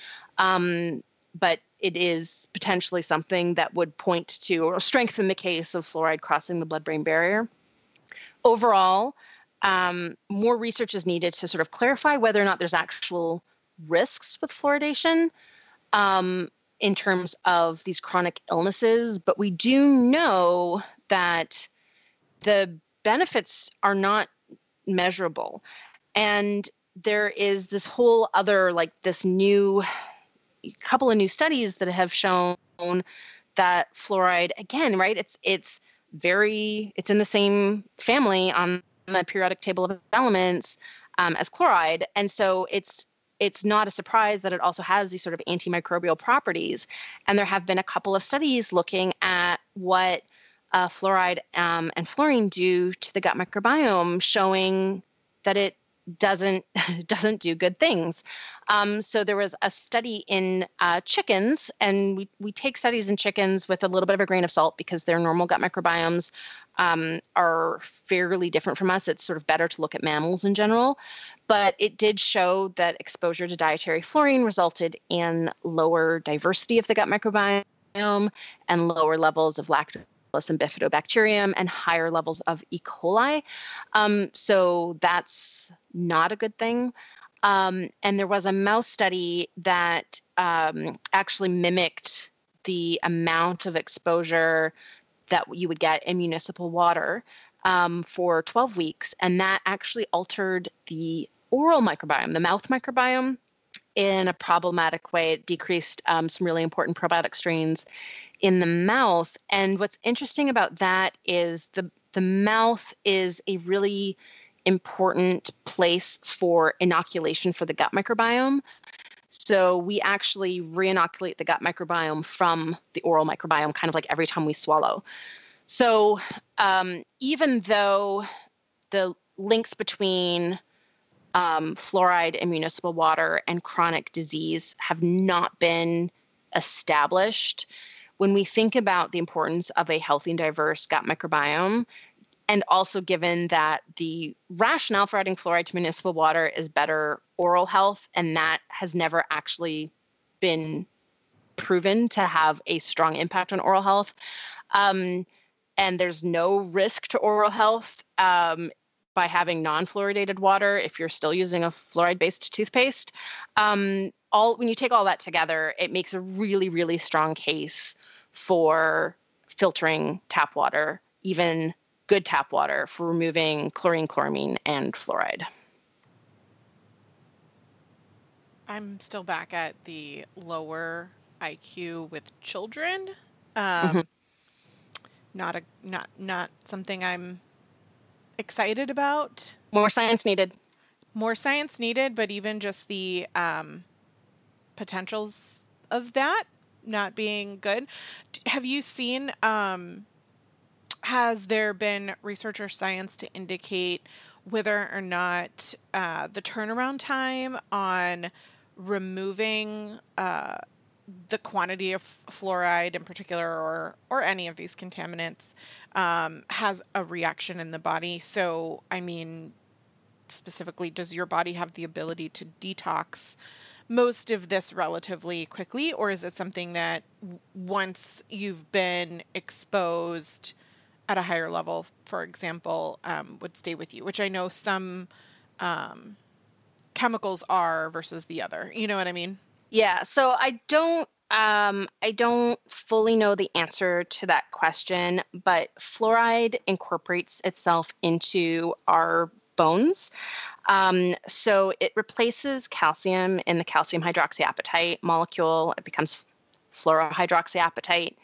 but it is potentially something that would point to or strengthen the case of fluoride crossing the blood-brain barrier. Overall, more research is needed to sort of clarify whether or not there's actual risks with fluoridation in terms of these chronic illnesses, but we do know that the benefits are not measurable. And there is this whole other, like this couple of new studies that have shown that fluoride, again, right, it's in the same family on the periodic table of elements as chloride. And so it's not a surprise that it also has these sort of antimicrobial properties. And there have been a couple of studies looking at what fluoride and fluorine do to the gut microbiome, showing that it doesn't do good things. So there was a study in chickens, and we take studies in chickens with a little bit of a grain of salt because their normal gut microbiomes are fairly different from us. It's sort of better to look at mammals in general. But it did show that exposure to dietary fluorine resulted in lower diversity of the gut microbiome and lower levels of lactobacillus and bifidobacterium and higher levels of E. coli. So that's not a good thing. And there was a mouse study that actually mimicked the amount of exposure that you would get in municipal water for 12 weeks. And that actually altered the oral microbiome, the mouth microbiome, in a problematic way. It decreased some really important probiotic strains in the mouth. And what's interesting about that is the mouth is a really important place for inoculation for the gut microbiome. So we actually re-inoculate the gut microbiome from the oral microbiome, kind of like every time we swallow. So even though the links between fluoride in municipal water and chronic disease have not been established, when we think about the importance of a healthy and diverse gut microbiome, and also given that the rationale for adding fluoride to municipal water is better oral health, and that has never actually been proven to have a strong impact on oral health, and there's no risk to oral health by having non-fluoridated water if you're still using a fluoride-based toothpaste. When you take all that together, it makes a really, really strong case for filtering tap water, even good tap water for removing chlorine, chloramine, and fluoride. I'm still back at the lower IQ with children. Not something I'm excited about. More science needed. More science needed, but even just the potentials of that not being good. Have you seen, has there been research or science to indicate whether or not the turnaround time on removing the quantity of fluoride in particular, or any of these contaminants, has a reaction in the body? So, I mean, specifically, does your body have the ability to detox most of this relatively quickly, or is it something that once you've been exposed at a higher level, for example, would stay with you? Which I know some chemicals are versus the other. You know what I mean? Yeah. So I don't fully know the answer to that question, but fluoride incorporates itself into our bones. So it replaces calcium in the calcium hydroxyapatite molecule. It becomes fluorohydroxyapatite.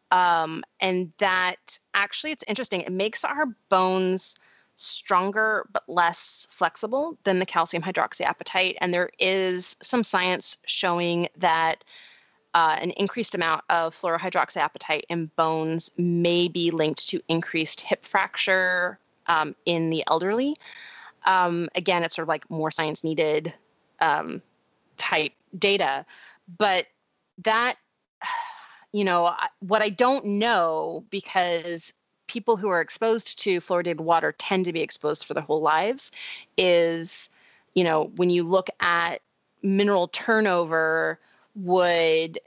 And that actually, it's interesting. It makes our bones stronger but less flexible than the calcium hydroxyapatite. And there is some science showing that an increased amount of fluorohydroxyapatite in bones may be linked to increased hip fracture in the elderly. Again, it's sort of like more science needed type data. But that, what I don't know, because people who are exposed to fluoridated water tend to be exposed for their whole lives, is, when you look at mineral turnover, would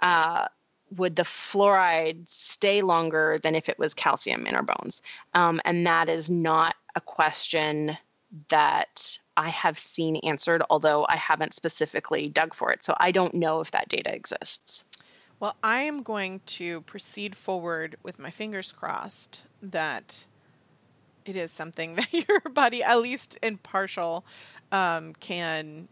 the fluoride stay longer than if it was calcium in our bones? And that is not a question that I have seen answered, although I haven't specifically dug for it. So I don't know if that data exists. Well, I am going to proceed forward with my fingers crossed that it is something that your body, at least in partial, can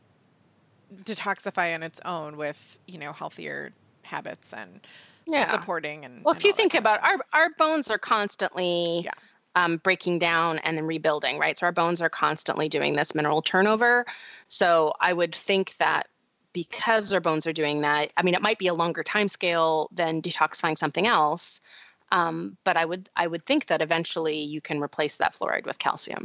detoxify on its own with, healthier habits and supporting. And well, if you think about our bones are constantly breaking down and then rebuilding, right? So our bones are constantly doing this mineral turnover. So I would think that because our bones are doing that, I mean, it might be a longer time scale than detoxifying something else. But I would think that eventually you can replace that fluoride with calcium.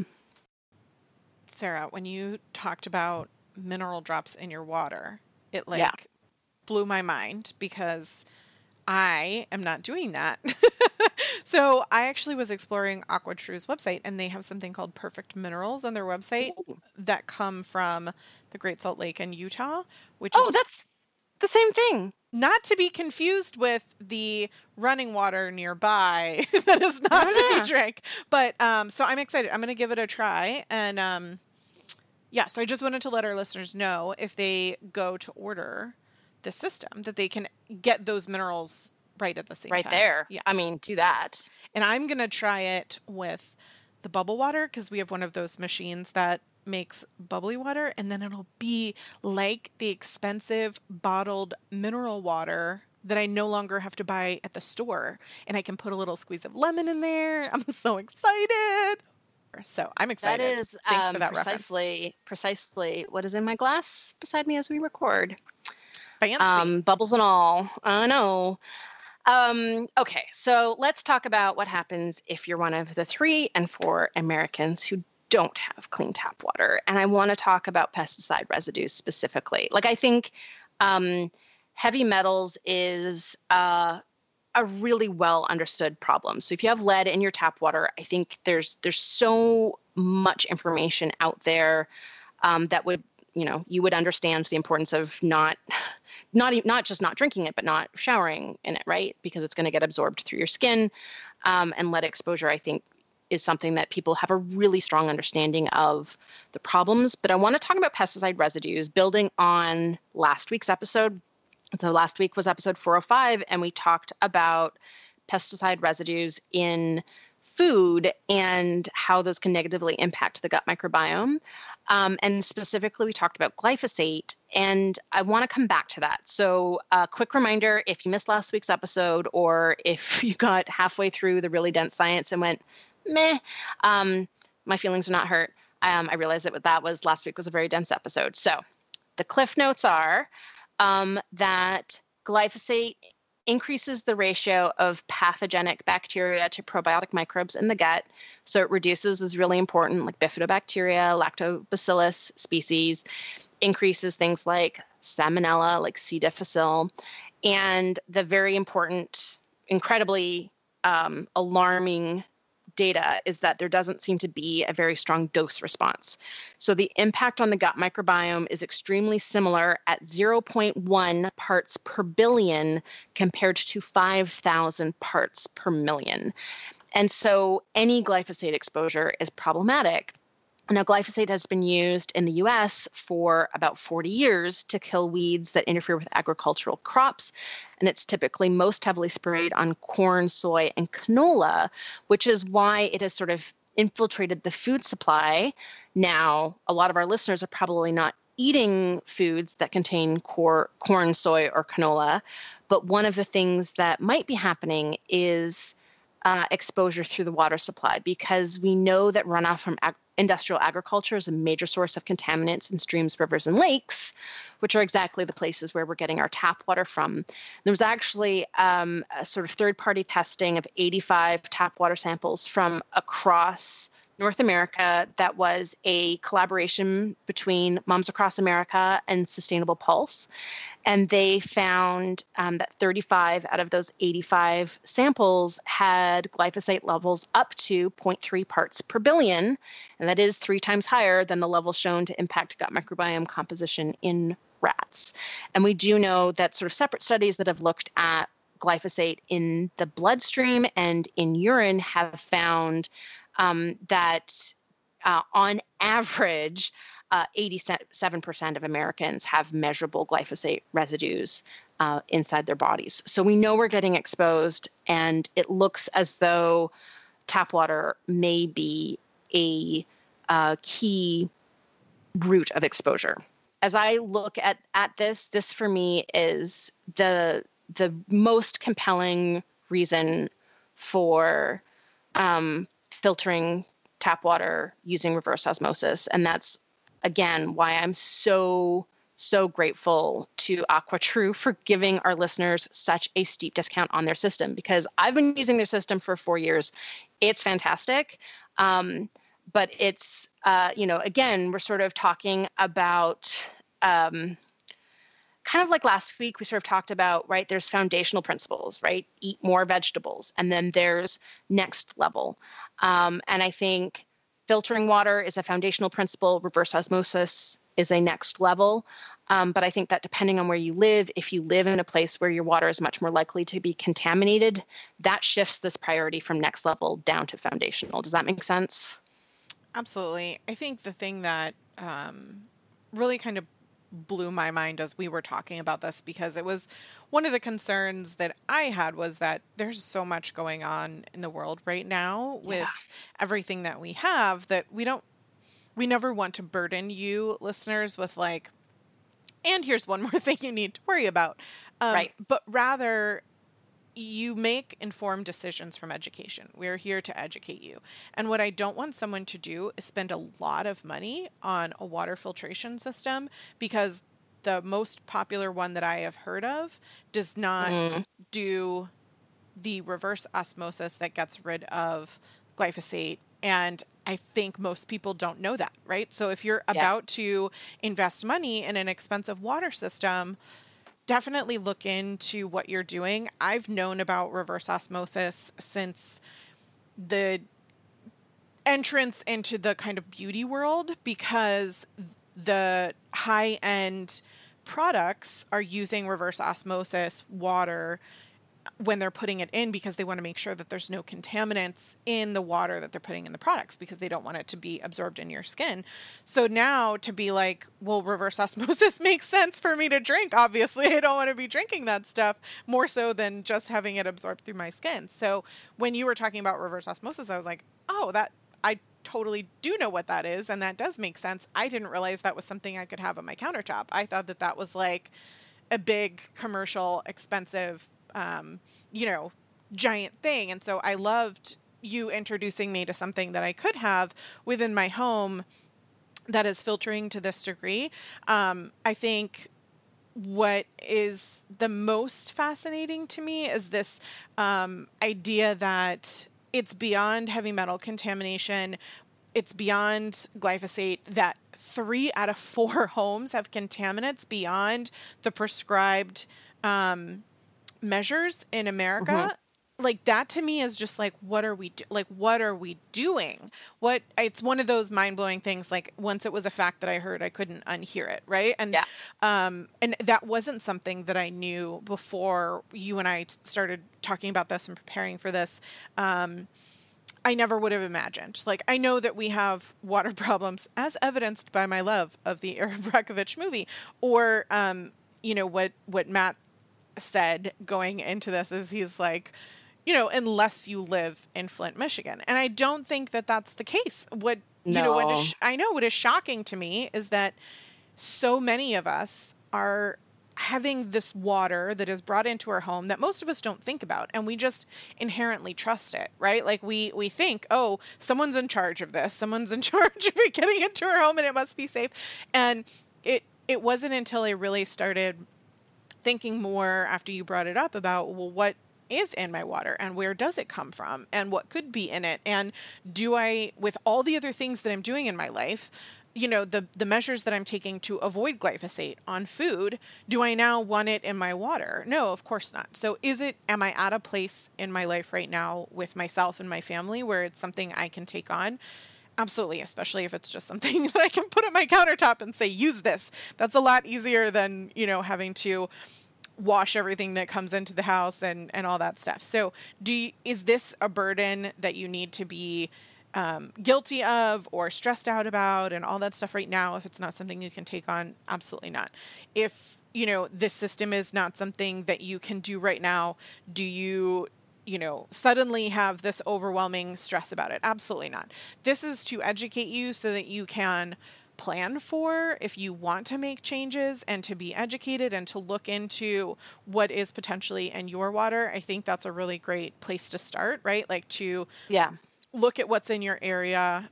Sarah, when you talked about mineral drops in your water, it blew my mind, because I am not doing that. So I actually was exploring AquaTrue's website, and they have something called Perfect Minerals on their website that come from the Great Salt Lake in Utah, which is that's the same thing. Not to be confused with the running water nearby that is not to be drank. But so I'm excited. I'm going to give it a try. And so I just wanted to let our listeners know, if they go to order the system, that they can get those minerals right at the same time. Right there. Yeah. I mean, do that. And I'm going to try it with the bubble water, because we have one of those machines that makes bubbly water, and then it'll be like the expensive bottled mineral water that I no longer have to buy at the store. And I can put a little squeeze of lemon in there. I'm so excited. So I'm excited. That is Thanks for that precisely what is in my glass beside me as we record. Fancy. Bubbles and all. I know. Okay, so let's talk about what happens if you're one of the 3 and 4 Americans who don't have clean tap water. And I want to talk about pesticide residues specifically. Like, I think heavy metals is a really well understood problem. So if you have lead in your tap water, I think there's so much information out there that would, you would understand the importance of not just not drinking it, but not showering in it, right? Because it's going to get absorbed through your skin. And lead exposure, I think, is something that people have a really strong understanding of the problems. But I want to talk about pesticide residues, building on last week's episode. So last week was episode 405, and we talked about pesticide residues in food and how those can negatively impact the gut microbiome. And specifically, we talked about glyphosate, and I want to come back to that. So a quick reminder, if you missed last week's episode, or if you got halfway through the really dense science and went, meh, my feelings are not hurt. I realized that last week was a very dense episode. So the cliff notes are that glyphosate increases the ratio of pathogenic bacteria to probiotic microbes in the gut. So it reduces is really important, like bifidobacteria, lactobacillus species, increases things like salmonella, like C. difficile, and the very important, incredibly alarming data is that there doesn't seem to be a very strong dose response. So the impact on the gut microbiome is extremely similar at 0.1 parts per billion compared to 5,000 parts per million. And so any glyphosate exposure is problematic. Now, glyphosate has been used in the US for about 40 years to kill weeds that interfere with agricultural crops. And it's typically most heavily sprayed on corn, soy, and canola, which is why it has sort of infiltrated the food supply. Now, a lot of our listeners are probably not eating foods that contain corn, soy, or canola. But one of the things that might be happening is exposure through the water supply, because we know that runoff from industrial agriculture is a major source of contaminants in streams, rivers, and lakes, which are exactly the places where we're getting our tap water from. There was actually a sort of third-party testing of 85 tap water samples from across North America that was a collaboration between Moms Across America and Sustainable Pulse. And they found that 35 out of those 85 samples had glyphosate levels up to 0.3 parts per billion. And that is 3 times higher than the level shown to impact gut microbiome composition in rats. And we do know that sort of separate studies that have looked at glyphosate in the bloodstream and in urine have found that on average, 87% of Americans have measurable glyphosate residues inside their bodies. So we know we're getting exposed, and it looks as though tap water may be a key route of exposure. As I look at this for me is the most compelling reason for filtering tap water using reverse osmosis. And that's, again, why I'm so grateful to AquaTrue for giving our listeners such a steep discount on their system, because I've been using their system for 4 years. It's fantastic. But it's, again, we're sort of talking about kind of like last week, we sort of talked about, right, there's foundational principles, right? Eat more vegetables. And then there's next level. And I think filtering water is a foundational principle. Reverse osmosis is a next level. But I think that depending on where you live, if you live in a place where your water is much more likely to be contaminated, that shifts this priority from next level down to foundational. Does that make sense? Absolutely. I think the thing that really kind of blew my mind as we were talking about this, because it was one of the concerns that I had, was that there's so much going on in the world right now with everything that we have, that we never want to burden you listeners with like, and here's one more thing you need to worry about. Right. But rather, you make informed decisions from education. We're here to educate you. And what I don't want someone to do is spend a lot of money on a water filtration system, because the most popular one that I have heard of does not do the reverse osmosis that gets rid of glyphosate. And I think most people don't know that, right? So if you're about to invest money in an expensive water system, definitely look into what you're doing. I've known about reverse osmosis since the entrance into the kind of beauty world, because the high-end products are using reverse osmosis water when they're putting it in, because they want to make sure that there's no contaminants in the water that they're putting in the products, because they don't want it to be absorbed in your skin. So now to be like, well, reverse osmosis makes sense for me to drink. Obviously, I don't want to be drinking that stuff, more so than just having it absorbed through my skin. So when you were talking about reverse osmosis, I was like, oh, that I totally do know what that is. And that does make sense. I didn't realize that was something I could have on my countertop. I thought that that was like a big commercial, expensive, giant thing. And so I loved you introducing me to something that I could have within my home that is filtering to this degree. I think what is the most fascinating to me is this idea that it's beyond heavy metal contamination. It's beyond glyphosate, that 3 out of 4 homes have contaminants beyond the prescribed measures in America. Mm-hmm. Like, that to me is just like, what are we doing? It's one of those mind-blowing things. Like, once it was a fact that I heard, I couldn't unhear it. Right. And, and that wasn't something that I knew before you and I started talking about this and preparing for this. I never would have imagined. Like, I know that we have water problems, as evidenced by my love of the Erin Brockovich movie, or, what Matt said going into this is, he's like, unless you live in Flint, Michigan. And I don't think that that's the case. What is shocking to me is that so many of us are having this water that is brought into our home that most of us don't think about, and we just inherently trust it, right? Like, we think, oh, someone's in charge of this. Someone's in charge of it getting into our home, and it must be safe. And it wasn't until I really started thinking more after you brought it up about, well, what is in my water and where does it come from and what could be in it? And do I, with all the other things that I'm doing in my life, the measures that I'm taking to avoid glyphosate on food, do I now want it in my water? No, of course not. So am I at a place in my life right now with myself and my family where it's something I can take on? Absolutely, especially if it's just something that I can put on my countertop and say, use this. That's a lot easier than, having to wash everything that comes into the house and all that stuff. So is this a burden that you need to be guilty of or stressed out about and all that stuff right now? If it's not something you can take on, absolutely not. If, this system is not something that you can do right now, do you suddenly have this overwhelming stress about it? Absolutely not. This is to educate you so that you can plan for if you want to make changes and to be educated and to look into what is potentially in your water. I think that's a really great place to start, right? Like, to look at what's in your area.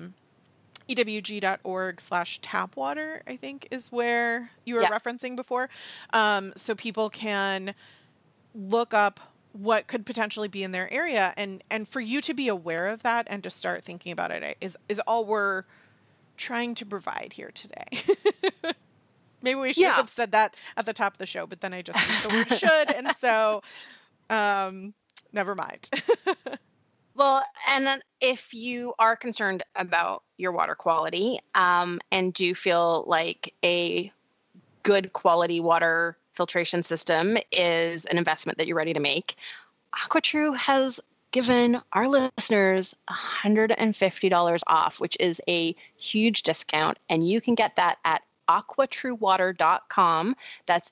EWG.org/tapwater, I think, is where you were referencing before. So people can look up what could potentially be in their area, and for you to be aware of that and to start thinking about it is all we're trying to provide here today. Maybe we should have said that at the top of the show, but then I just used the word should, and so never mind. Well, and then if you are concerned about your water quality and do feel like a good quality water filtration system is an investment that you're ready to make, AquaTrue has given our listeners $150 off, which is a huge discount. And you can get that at aquatruewater.com. That's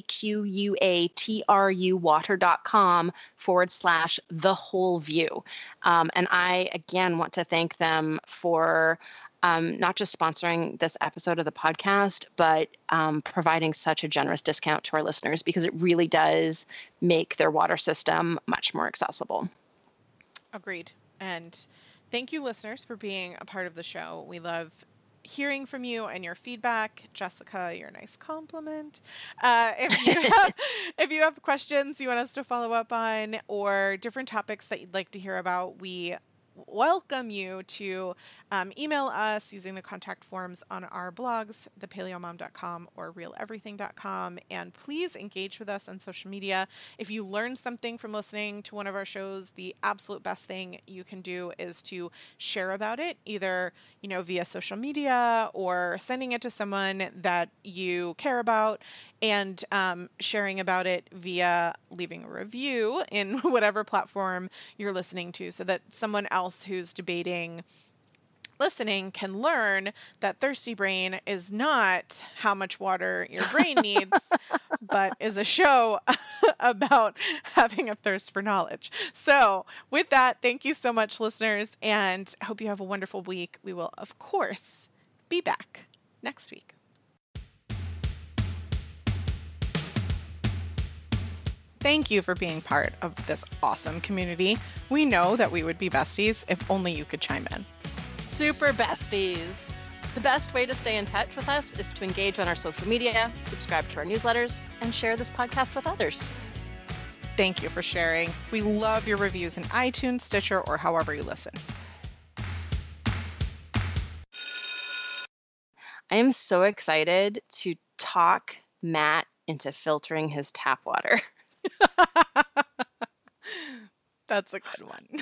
AQUATRU water.com/thewholeview. And I, again, want to thank them for not just sponsoring this episode of the podcast, but providing such a generous discount to our listeners, because it really does make their water system much more accessible. Agreed. And thank you, listeners, for being a part of the show. We love hearing from you and your feedback. Jessica, your nice compliment. If you have questions you want us to follow up on, or different topics that you'd like to hear about, we welcome you to email us using the contact forms on our blogs, thepaleomom.com or realeverything.com. And please engage with us on social media. If you learned something from listening to one of our shows, the absolute best thing you can do is to share about it, either, via social media or sending it to someone that you care about. and sharing about it via leaving a review in whatever platform you're listening to, so that someone else who's listening can learn that Thirsty Brain is not how much water your brain needs, but is a show about having a thirst for knowledge. So with that, thank you so much, listeners, and I hope you have a wonderful week. We will, of course, be back next week. Thank you for being part of this awesome community. We know that we would be besties if only you could chime in. Super besties. The best way to stay in touch with us is to engage on our social media, subscribe to our newsletters, and share this podcast with others. Thank you for sharing. We love your reviews in iTunes, Stitcher, or however you listen. I am so excited to talk Matt into filtering his tap water. That's a good one.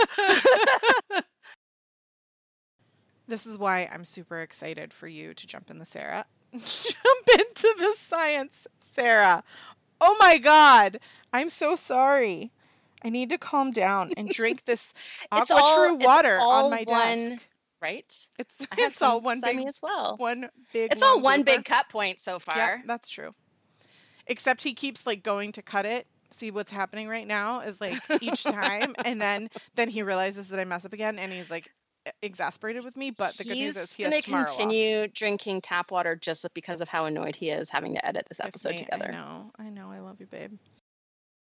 This is why I'm super excited for you to jump in the Sarah. Jump into the science, Sarah. Oh my God. I'm so sorry. I need to calm down and drink this AquaTrue water on my desk. Right? It's all one big as well. One big. It's all one big cut point so far. Yeah, that's true. Except he keeps like going to cut it. See what's happening right now is like each time, and then he realizes that I mess up again, and he's like exasperated with me. But the good news is he has tomorrow off. Continue drinking tap water just because of how annoyed he is having to edit this episode together. I know. I love you, babe.